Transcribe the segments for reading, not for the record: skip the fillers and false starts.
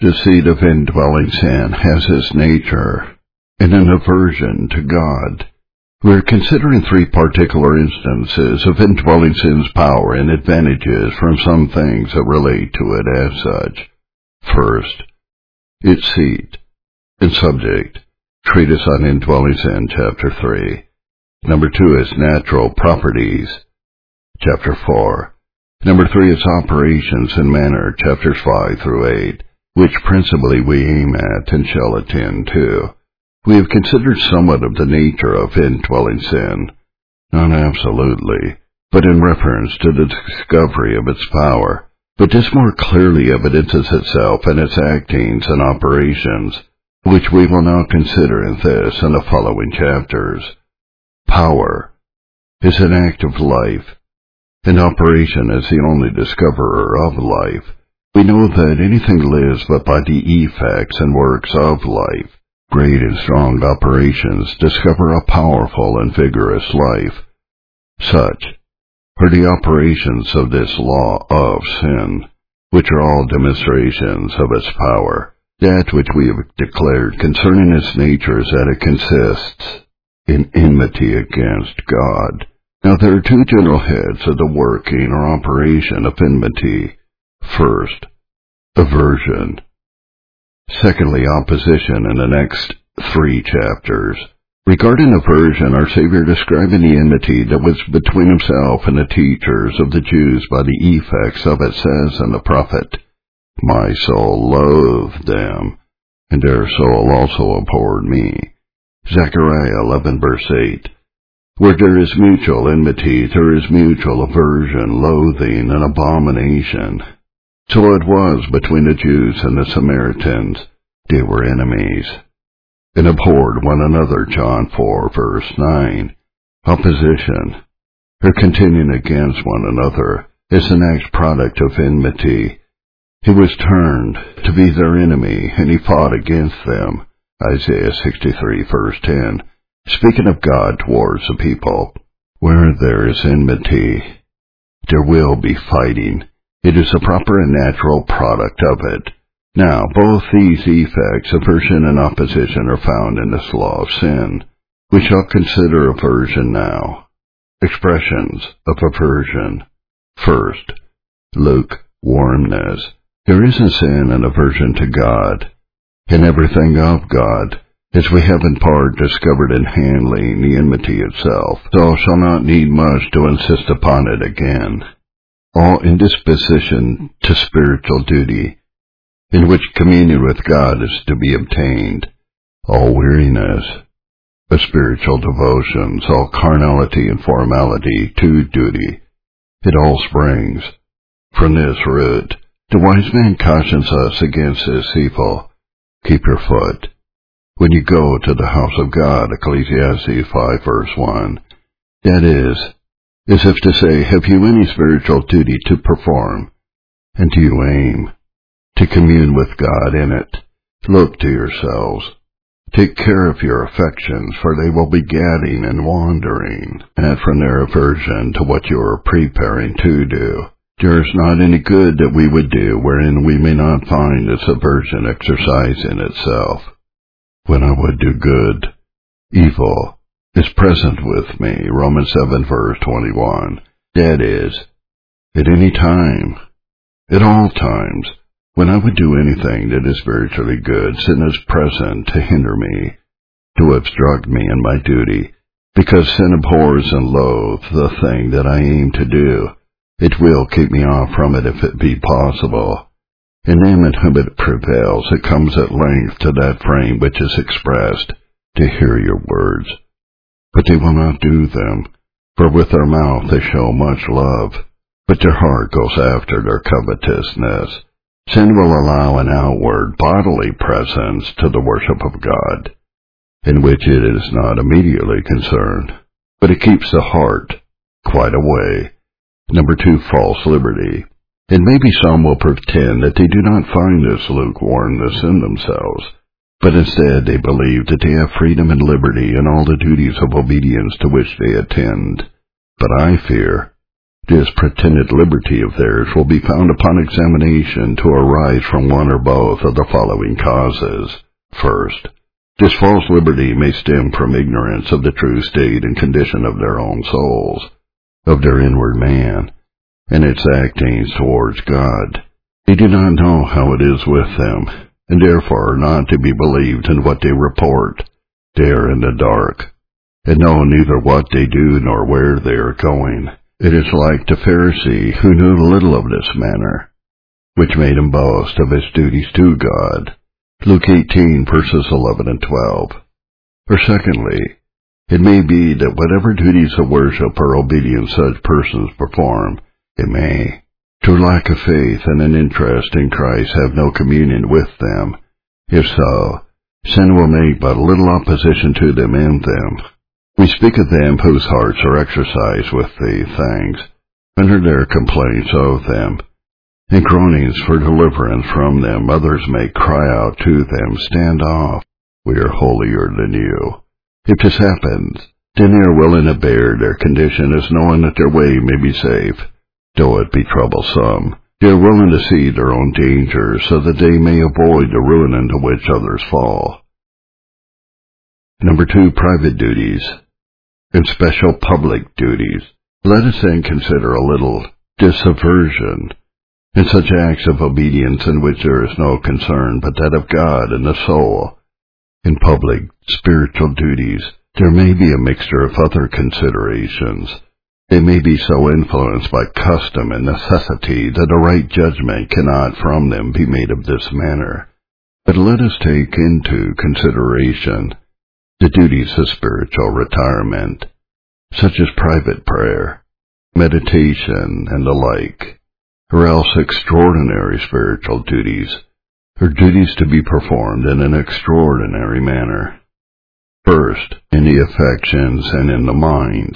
The seed of indwelling sin has its nature in an aversion to God. We are considering three particular instances of indwelling sin's power and advantages from some things that relate to it as such. First, its seed and subject. Treatise on Indwelling Sin, Chapter 3. Number 2, its natural properties, Chapter 4. Number 3, its operations and manner, Chapters 5 through 8, which principally we aim at and shall attend to. We have considered somewhat of the nature of indwelling sin, not absolutely, but in reference to the discovery of its power. But this more clearly evidences itself in its actings and operations, which we will now consider in this and the following chapters. Power is an act of life, and operation is the only discoverer of life. We know that anything lives but by the effects and works of life. Great and strong operations discover a powerful and vigorous life. Such are the operations of this law of sin, which are all demonstrations of its power. That which we have declared concerning its nature is that it consists in enmity against God. Now there are two general heads of the working or operation of enmity. First, aversion. Secondly, opposition in the next 3 chapters. Regarding aversion, our Savior describing the enmity that was between himself and the teachers of the Jews by the effects of it says in the prophet, "My soul loathed them, and their soul also abhorred me." Zechariah 11 verse 8. Where there is mutual enmity, there is mutual aversion, loathing, and abomination. So it was between the Jews and the Samaritans. They were enemies, and abhorred one another, John 4 verse 9. Opposition, or contending against one another, is the next product of enmity. He was turned to be their enemy, and he fought against them. Isaiah 63 verse 10. Speaking of God towards the people, where there is enmity, there will be fighting. It is a proper and natural product of it. Now, both these effects, aversion and opposition, are found in this law of sin. We shall consider aversion now. Expressions of aversion. First, lukewarmness. There is in sin an aversion to God, and everything of God, as we have in part discovered in handling the enmity itself, so shall not need much to insist upon it again. All indisposition to spiritual duty, in which communion with God is to be obtained, all weariness of spiritual devotions, all carnality and formality to duty, it all springs from this root. The wise man cautions us against this evil. Keep your foot when you go to the house of God, Ecclesiastes 5 verse 1. That is, as if to say, have you any spiritual duty to perform, and do you aim to commune with God in it? Look to yourselves. Take care of your affections, for they will be gadding and wandering, and from their aversion to what you are preparing to do. There is not any good that we would do wherein we may not find this aversion exercising itself. When I would do good, evil is present with me, Romans 7 verse 21. That is, at any time, at all times, when I would do anything that is spiritually good, sin is present to hinder me, to obstruct me in my duty, because sin abhors and loathes the thing that I aim to do. It will keep me off from it if it be possible. In them in whom it prevails, it comes at length to that frame which is expressed, to hear your words. But they will not do them, for with their mouth they show much love, but their heart goes after their covetousness. Sin will allow an outward bodily presence to the worship of God, in which it is not immediately concerned, but it keeps the heart quite away. Number 2, false liberty. It may be some will pretend that they do not find this lukewarmness in themselves, but instead they believe that they have freedom and liberty in all the duties of obedience to which they attend. But I fear This pretended liberty of theirs will be found upon examination to arise from one or both of the following causes. First, this false liberty may stem from ignorance of the true state and condition of their own souls, of their inward man, and its actings towards God. They do not know how it is with them, and therefore are not to be believed in what they report. They are in the dark, and know neither what they do nor where they are going. It is like the Pharisee who knew little of this matter, which made him boast of his duties to God. Luke 18, verses 11 and 12. Or secondly, it may be that whatever duties of worship or obedience such persons perform, they may, through lack of faith and an interest in Christ, have no communion with them. If so, sin will make but little opposition to them in them. We speak of them whose hearts are exercised with these things, under their complaints of them, and groanings for deliverance from them. Others may cry out to them, "Stand off, we are holier than you." If this happens, then they are willing to bear their condition as knowing that their way may be safe, though it be troublesome. They are willing to see their own dangers so that they may avoid the ruin into which others fall. Number 2, private duties and special public duties. Let us then consider a little disaversion in such acts of obedience in which there is no concern but that of God and the soul. In public spiritual duties, there may be a mixture of other considerations. They may be so influenced by custom and necessity that a right judgment cannot from them be made of this manner. But let us take into consideration the duties of spiritual retirement, such as private prayer, meditation, and the like, or else extraordinary spiritual duties, or duties to be performed in an extraordinary manner. First, in the affections and in the mind.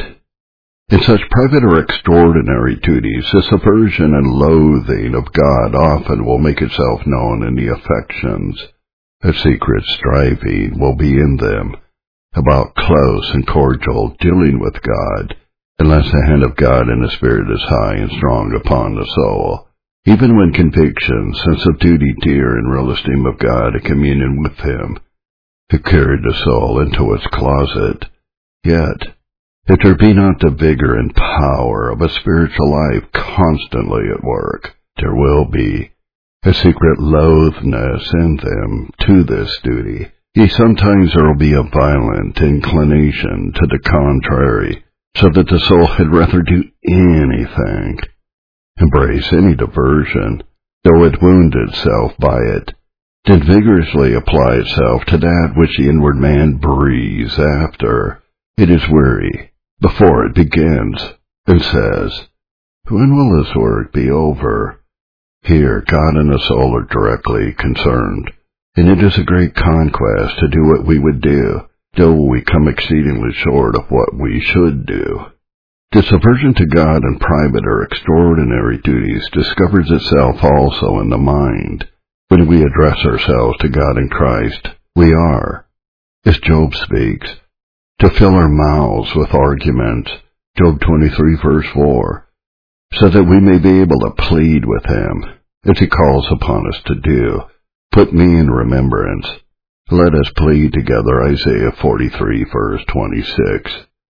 In such private or extraordinary duties, this aversion and loathing of God often will make itself known in the affections. A secret striving will be in them about close and cordial dealing with God, unless the hand of God and the Spirit is high and strong upon the soul. Even when conviction, sense of duty, dear and real esteem of God, and communion with Him, have carried the soul into its closet, yet, if there be not the vigor and power of a spiritual life constantly at work, there will be a secret loathness in them to this duty. Yea, sometimes there will be a violent inclination to the contrary, so that the soul had rather do anything, embrace any diversion, though it wound itself by it, than vigorously apply itself to that which the inward man breathes after. It is weary before it begins, and says, "When will this work be over?" Here God and the soul are directly concerned, and it is a great conquest to do what we would do, though we come exceedingly short of what we should do. This aversion to God in private or extraordinary duties discovers itself also in the mind. When we address ourselves to God in Christ, we are, as Job speaks, to fill our mouths with arguments, Job 23, verse 4, so that we may be able to plead with Him, as He calls upon us to do. Put me in remembrance. Let us plead together, Isaiah 43, verse 26.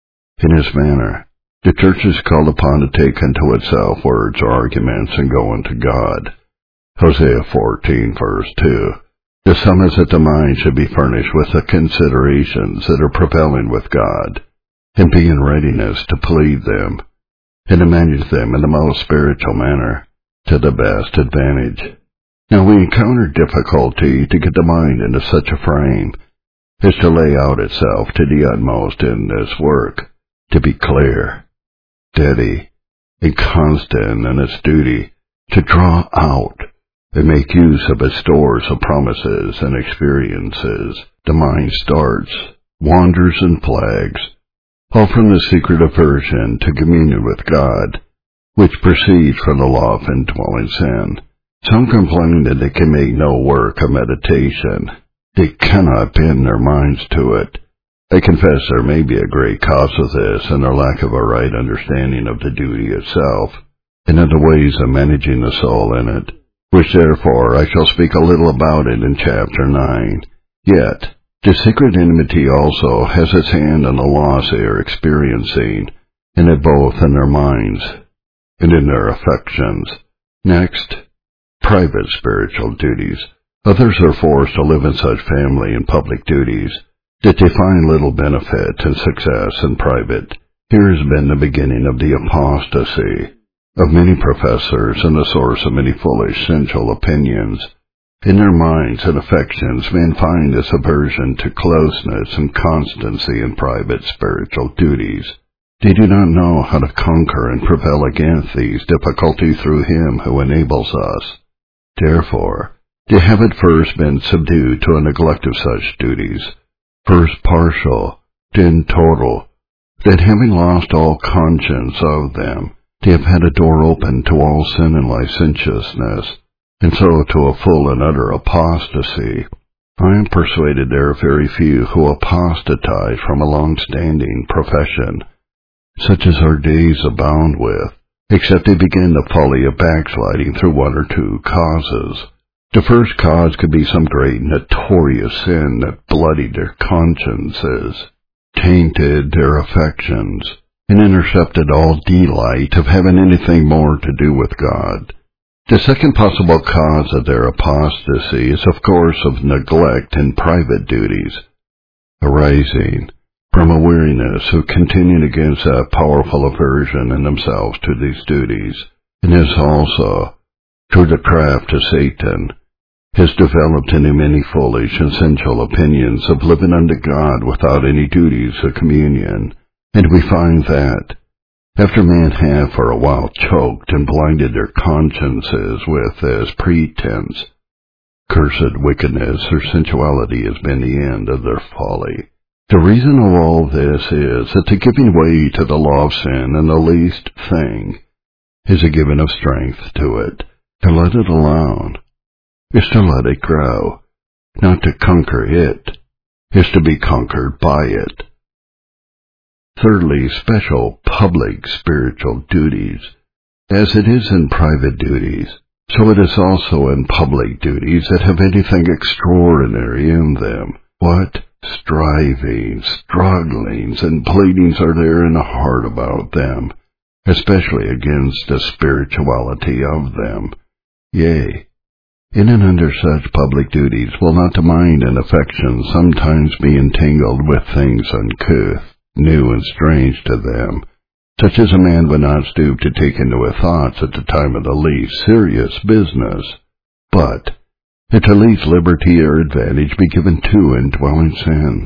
In this manner, the church is called upon to take unto itself words or arguments and go unto God. Hosea 14, verse 2. The sum is that the mind should be furnished with the considerations that are prevailing with God, and be in readiness to plead them, and to manage them in the most spiritual manner, to the best advantage. Now we encounter difficulty to get the mind into such a frame as to lay out itself to the utmost in this work, to be clear, steady, and constant in its duty, to draw out and make use of its stores of promises and experiences. The mind starts, wanders, and flags, all from the secret aversion to communion with God, which proceeds from the law of indwelling sin. Some complain that they can make no work of meditation. They cannot bend their minds to it. I confess there may be a great cause of this in their lack of a right understanding of the duty itself, and of the ways of managing the soul in it, which therefore I shall speak a little about it in chapter 9. Yet, the secret enmity also has its hand on the loss they are experiencing, and it both in their minds and in their affections. Next, private spiritual duties. Others are forced to live in such family and public duties that they find little benefit and success in private. Here has been the beginning of the apostasy of many professors and the source of many foolish, sensual opinions. In their minds and affections, men find this aversion to closeness and constancy in private spiritual duties. They do not know how to conquer and prevail against these difficulties through Him who enables us. Therefore, they have at first been subdued to a neglect of such duties, first partial, then total, that having lost all conscience of them, they have had a door open to all sin and licentiousness, and so to a full and utter apostasy. I am persuaded there are very few who apostatize from a long-standing profession, such as our days abound with, except they begin the folly of backsliding through one or two causes. The first cause could be some great notorious sin that bloodied their consciences, tainted their affections, and intercepted all delight of having anything more to do with God. The second possible cause of their apostasy is, of course, of neglect in private duties, arising from a weariness of contending against a powerful aversion in themselves to these duties, and is also, through the craft of Satan, has developed in him many foolish and sensual opinions of living unto God without any duties of communion. And we find that, after men have for a while choked and blinded their consciences with as pretense, cursed wickedness or sensuality has been the end of their folly. The reason of all this is that the giving way to the law of sin in the least thing is a giving of strength to it. To let it alone is to let it grow. Not to conquer it is to be conquered by it. Thirdly, special public spiritual duties. As it is in private duties, so it is also in public duties that have anything extraordinary in them. What strivings, strugglings, and pleadings are there in the heart about them, especially against the spirituality of them. Yea, in and under such public duties will not the mind and affection sometimes be entangled with things uncouth, new and strange to them, such as a man would not stoop to take into his thoughts at the time of the least serious business, but that the least liberty or advantage be given to indwelling sin.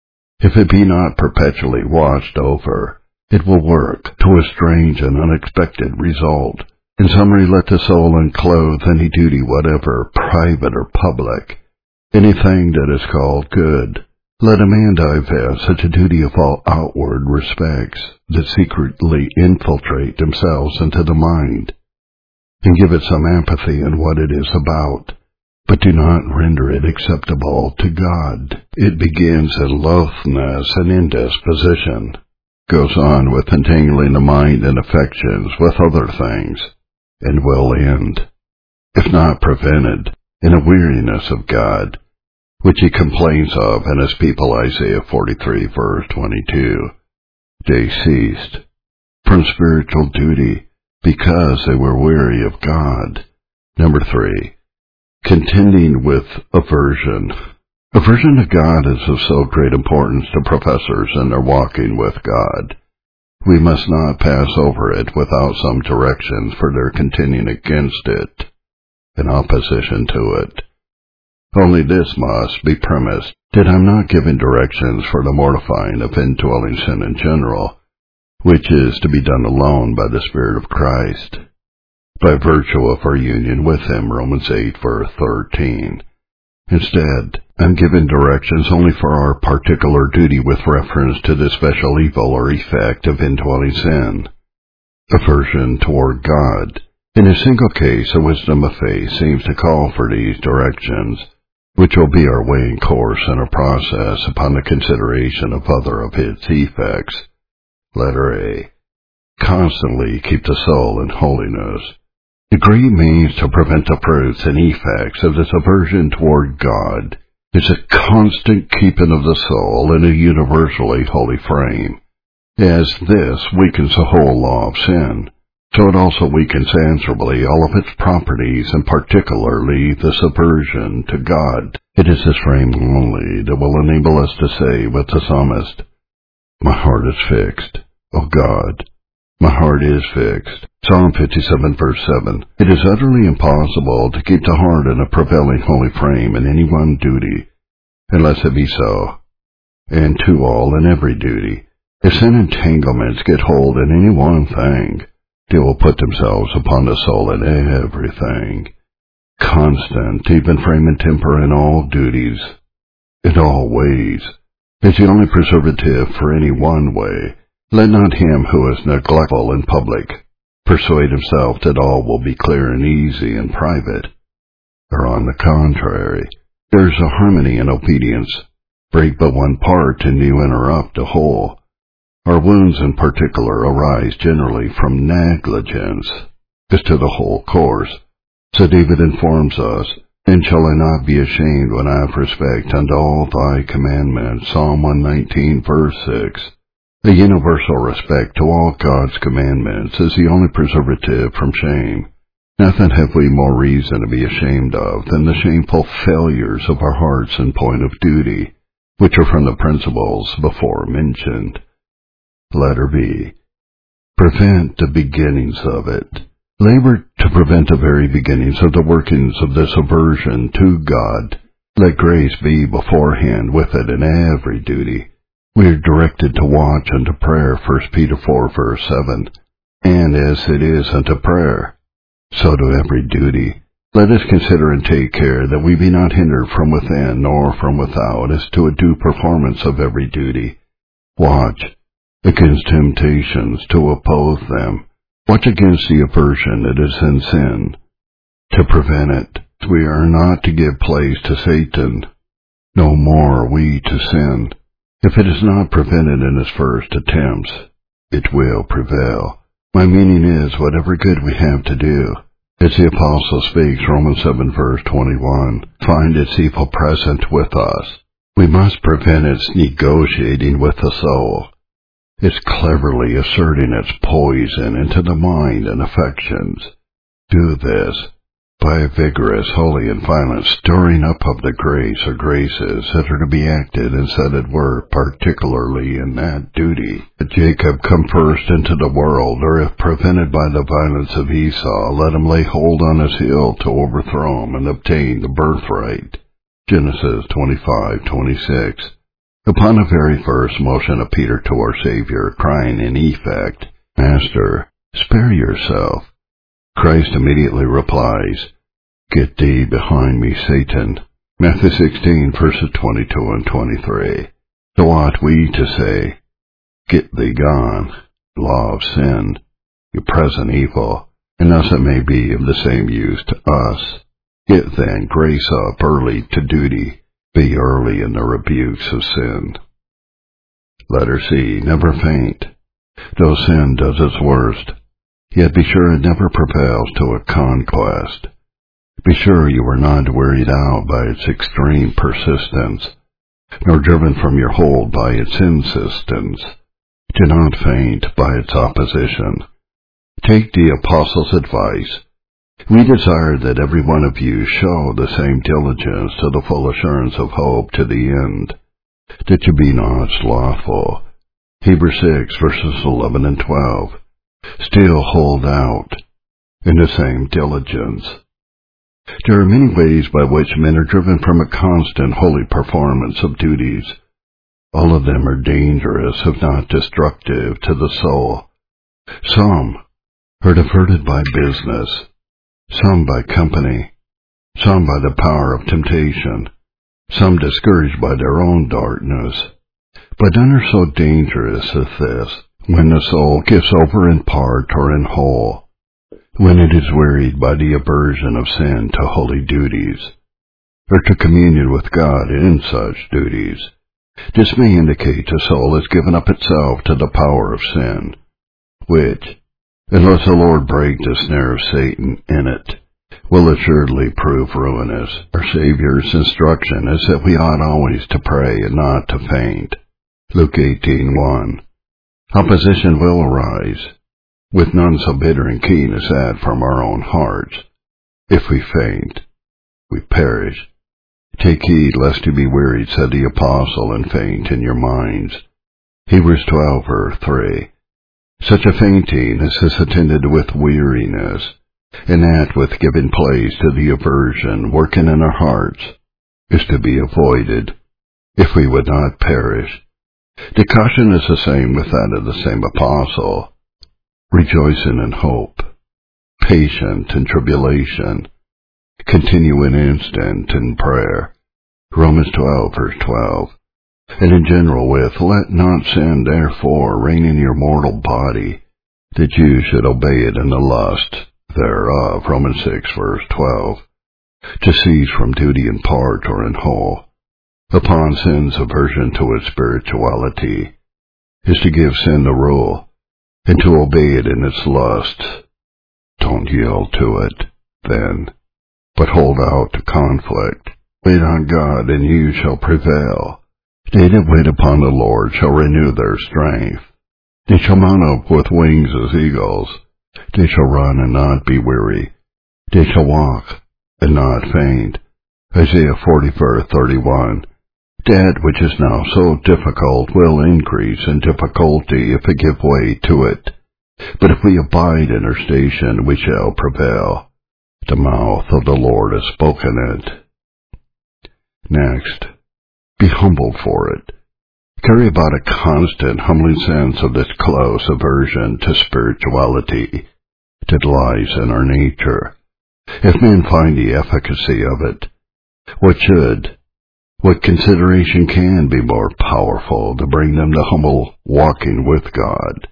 If it be not perpetually watched over, it will work to a strange and unexpected result. In summary, let the soul unclothe any duty whatever, private or public, anything that is called good. Let a man divest such a duty of all outward respects that secretly infiltrate themselves into the mind, and give it some empathy in what it is about, but do not render it acceptable to God. It begins in loathness and indisposition, goes on with entangling the mind and affections with other things, and will end, if not prevented, in a weariness of God, which he complains of in his people Isaiah 43 verse 22. They ceased from spiritual duty because they were weary of God. Number 3. Contending with aversion. Aversion to God is of so great importance to professors in their walking with God. We must not pass over it without some directions for their contending against it, in opposition to it. Only this must be premised, that I'm not giving directions for the mortifying of indwelling sin in general, which is to be done alone by the Spirit of Christ, by virtue of our union with Him, Romans 8, verse 13. Instead, I'm giving directions only for our particular duty with reference to the special evil or effect of indwelling sin, aversion toward God. In a single case, the wisdom of faith seems to call for these directions. which will be our weighing course and our process upon the consideration of other of its effects. Letter A. Constantly keep the soul in holiness. Degree means to prevent the fruits and effects of this aversion toward God. It's a constant keeping of the soul in a universally holy frame. As this weakens the whole law of sin, so it also weakens answerably all of its properties, and particularly this aversion to God. It is this frame only that will enable us to say with the psalmist, "My heart is fixed, O God, my heart is fixed." Psalm 57 verse 7. It is utterly impossible to keep the heart in a prevailing holy frame in any one duty, unless it be so, and to all and every duty. If sin entanglements get hold in any one thing, they will put themselves upon the soul in everything. Constant, even frame and temper in all duties, in all ways, is the only preservative for any one way. Let not him who is neglectful in public persuade himself that all will be clear and easy in private. Or on the contrary, there is a harmony in obedience. Break but one part and you interrupt the whole. Our wounds in particular arise generally from negligence as to the whole course. So David informs us, "Then shall I not be ashamed when I have respect unto all thy commandments." Psalm 119 verse 6. A universal respect to all God's commandments is the only preservative from shame. Nothing have we more reason to be ashamed of than the shameful failures of our hearts in point of duty, which are from the principles before mentioned. Letter B. Prevent the beginnings of it. Labor to prevent the very beginnings of the workings of this aversion to God. Let grace be beforehand with it in every duty. We are directed to watch unto prayer, 1 Peter 4 verse 7. And as it is unto prayer, so to every duty. Let us consider and take care that we be not hindered from within nor from without as to a due performance of every duty. Watch against temptations to oppose them. Watch against the aversion that is in sin. To prevent it, we are not to give place to Satan. No more are we to sin. If it is not prevented in its first attempts, it will prevail. My meaning is whatever good we have to do, as the Apostle speaks, Romans 7 verse 21, find its evil present with us. We must prevent its negotiating with the soul. It's cleverly asserting its poison into the mind and affections. Do this by a vigorous, holy, and violent stirring up of the grace or graces that are to be acted and set at work, particularly in that duty. If Jacob come first into the world, or if prevented by the violence of Esau, let him lay hold on his heel to overthrow him and obtain the birthright. Genesis 25:26. Upon the very first motion of Peter to our Savior, crying in effect, "Master, spare yourself," Christ immediately replies, "Get thee behind me, Satan." Matthew 16 verses 22 and 23. So ought we to say, "Get thee gone, law of sin, your present evil," and thus it may be of the same use to us. Get then grace up early to duty. Be early in the rebukes of sin. Letter C. Never faint. Though sin does its worst, yet be sure it never prevails to a conquest. Be sure you are not wearied out by its extreme persistence, nor driven from your hold by its insistence. Do not faint by its opposition. Take the Apostle's advice. We desire that every one of you show the same diligence to the full assurance of hope to the end, that you be not slothful. Hebrews 6 verses 11 and 12. Still hold out in the same diligence. There are many ways by which men are driven from a constant holy performance of duties. All of them are dangerous, if not destructive, to the soul. Some are diverted by business, some by company, some by the power of temptation, some discouraged by their own darkness. But none are so dangerous as this, when the soul gives over in part or in whole, when it is wearied by the aversion of sin to holy duties. or to communion with God in such duties. This may indicate the soul has given up itself to the power of sin, which, unless the Lord break the snare of Satan in it, will assuredly prove ruinous. Our Savior's instruction is that we ought always to pray and not to faint. Luke 18:1. Opposition will arise, with none so bitter and keen as that from our own hearts. If we faint, we perish. Take heed lest you be wearied, said the apostle, and faint in your minds. Hebrews 12:3. Such a fainting as is attended with weariness, and that with giving place to the aversion working in our hearts, is to be avoided, if we would not perish. The caution is the same with that of the same apostle, rejoicing in hope, patient in tribulation, continuing instant in prayer. Romans 12:12. And in general with, let not sin therefore reign in your mortal body, that you should obey it in the lust thereof. Romans 6:12. To cease from duty in part or in whole, upon sin's aversion to its spirituality, is to give sin the rule, and to obey it in its lust. Don't yield to it, then, but hold out to conflict. Wait on God, and you shall prevail. They that wait upon the Lord shall renew their strength. They shall mount up with wings as eagles. They shall run and not be weary. They shall walk and not faint. Isaiah 40:31. That which is now so difficult will increase in difficulty if we give way to it. But if we abide in our station, we shall prevail. The mouth of the Lord has spoken it. Next, be humbled for it. Carry about a constant humbling sense of this close aversion to spirituality that lies in our nature. If men find the efficacy of it, what consideration can be more powerful to bring them to humble walking with God?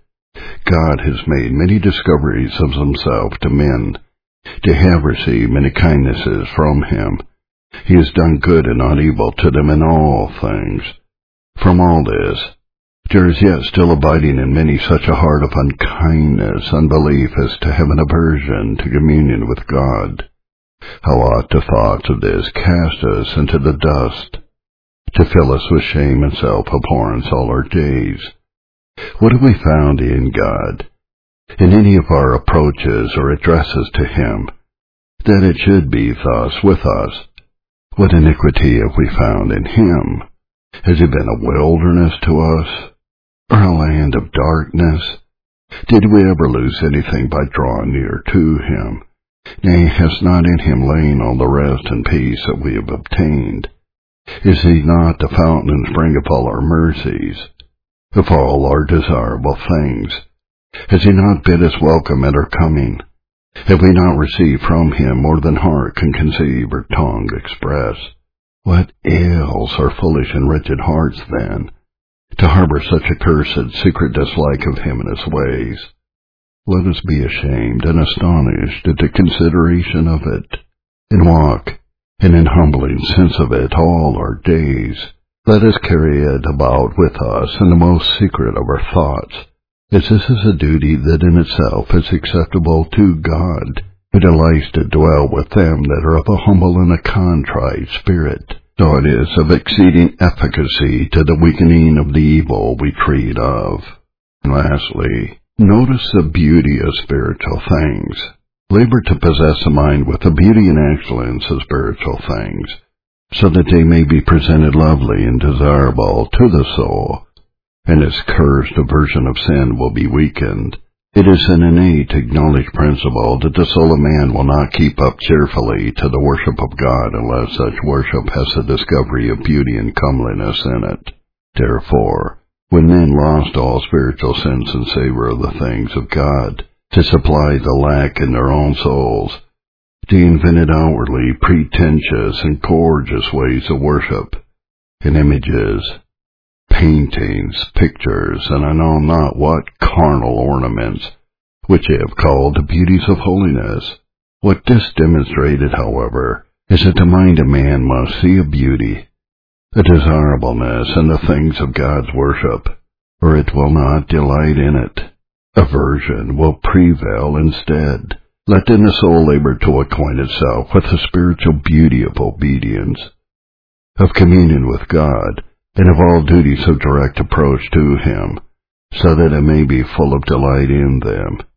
God has made many discoveries of himself to men. They have received many kindnesses from him. He has done good and not evil to them in all things. From all this, there is yet still abiding in many such a heart of unkindness, unbelief, as to have an aversion to communion with God. How ought the thoughts of this cast us into the dust, to fill us with shame and self-abhorrence all our days? What have we found in God, in any of our approaches or addresses to him, that it should be thus with us? What iniquity have we found in him? Has he been a wilderness to us, or a land of darkness? Did we ever lose anything by drawing near to him? Nay, has not in him lain all the rest and peace that we have obtained? Is he not the fountain and spring of all our mercies, of all our desirable things? Has he not bid us welcome at our coming? Have we not received from him more than heart can conceive or tongue express? What ails our foolish and wretched hearts, then, to harbor such a cursed secret dislike of him and his ways? Let us be ashamed and astonished at the consideration of it, and walk in an humbling sense of it all our days. Let us carry it about with us in the most secret of our thoughts, as this is a duty that in itself is acceptable to God, who delights to dwell with them that are of a humble and a contrite spirit. So it is of exceeding efficacy to the weakening of the evil we treat of. And lastly, notice the beauty of spiritual things. Labor to possess a mind with the beauty and excellence of spiritual things, so that they may be presented lovely and desirable to the soul, and its cursed aversion of sin will be weakened. It is an innate acknowledged principle that the soul of man will not keep up cheerfully to the worship of God unless such worship has the discovery of beauty and comeliness in it. Therefore, when men lost all spiritual sense and savor of the things of God, to supply the lack in their own souls, they invented outwardly pretentious and gorgeous ways of worship, in images, paintings, pictures, and I know not what carnal ornaments, which they have called the beauties of holiness. What this demonstrated, however, is that the mind of man must see a beauty, a desirableness in the things of God's worship, or it will not delight in it. Aversion will prevail instead. Let then the soul labor to acquaint itself with the spiritual beauty of obedience, of communion with God, and of all duties of direct approach to Him, so that it may be full of delight in them,